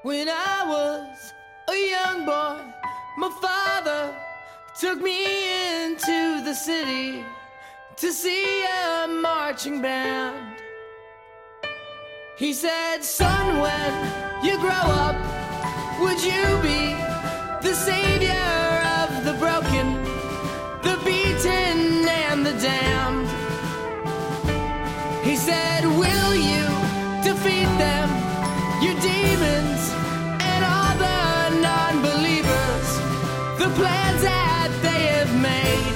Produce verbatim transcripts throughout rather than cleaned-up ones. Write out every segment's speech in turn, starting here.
When I was a young boy, my father took me into the city to see a marching band. He said, son, when you grow up, would you be the savior of the broken, the beaten, and the damned? He said, will you defeat them, your demons, and all the non-believers, the plans that they have made?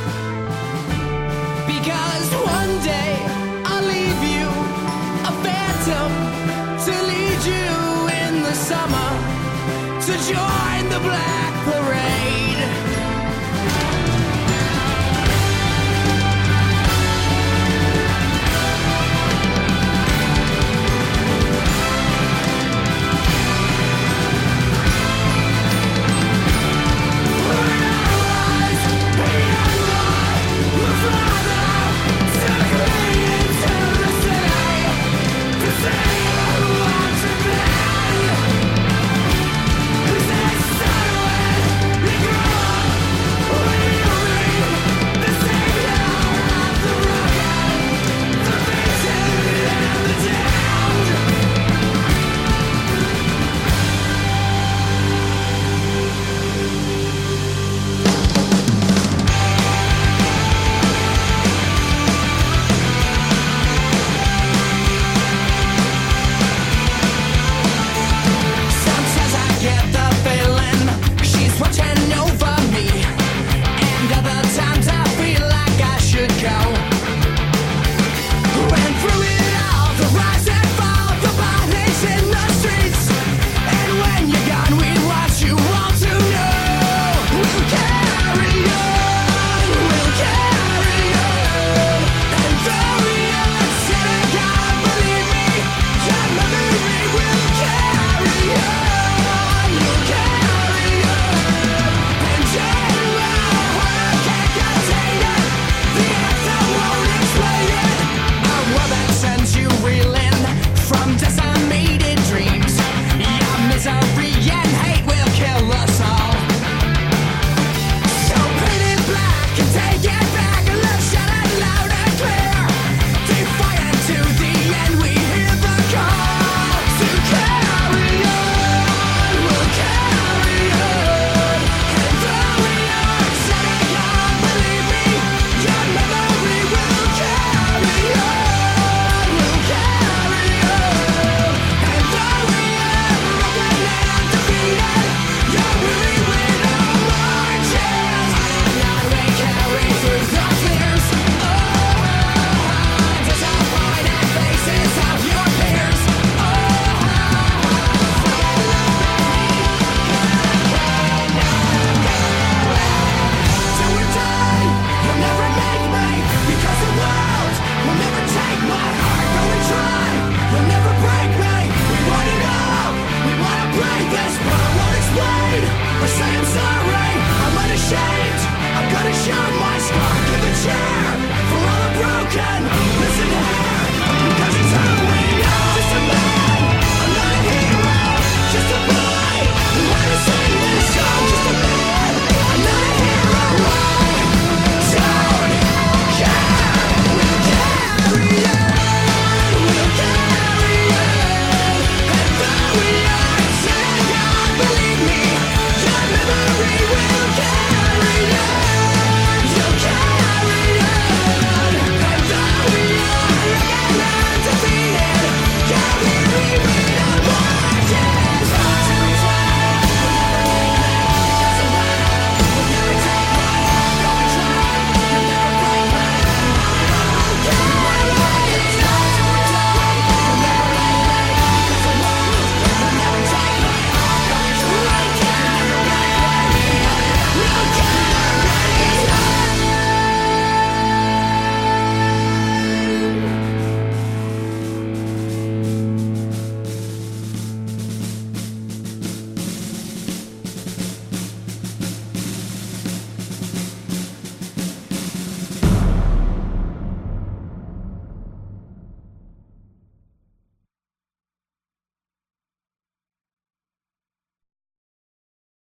Because one day I'll leave you a phantom to lead you in the summer to join the blood.